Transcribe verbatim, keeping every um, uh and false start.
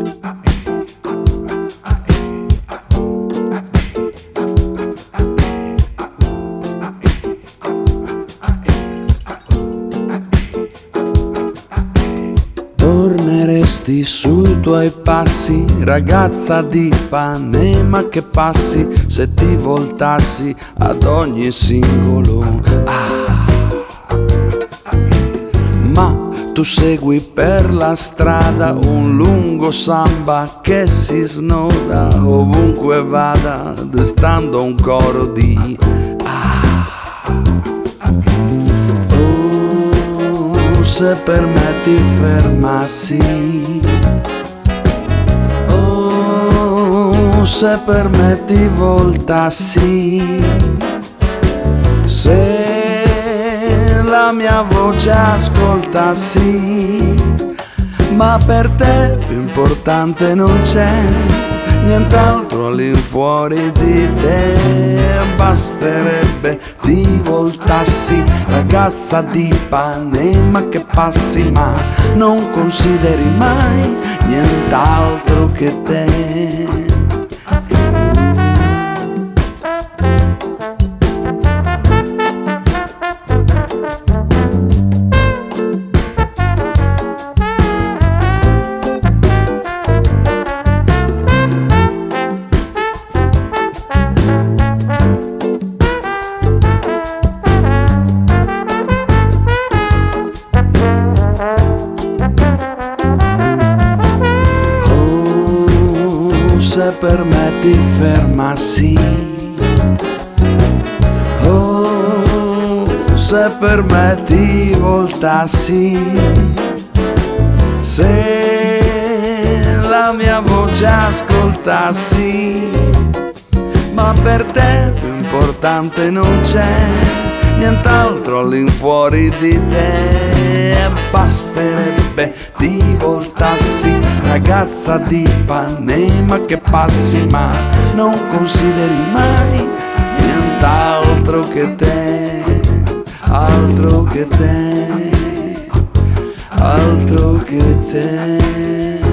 Torneresti sui tuoi passi, ragazza di Ipanema, che passi se ti voltassi ad ogni singolo ah. Ma tu segui per la strada un lungo samba che si snoda ovunque vada, destando un coro di se per me ti fermassi, oh, se per me ti voltassi, se la mia voce ascoltassi, ma per te più importante non c'è nient'altro all'infuori di te. Basterebbe ti voltassi, ragazza di Ipanema, che passi ma non consideri mai nient'altro che te. Se per me ti fermassi, oh, se per me ti voltassi, se la mia voce ascoltassi, ma per te più importante non c'è nient'altro all'infuori di te. Basterebbe ti voltassi, ragazza di Ipanema, che passi ma non consideri mai nient'altro che te, altro che te, altro che te.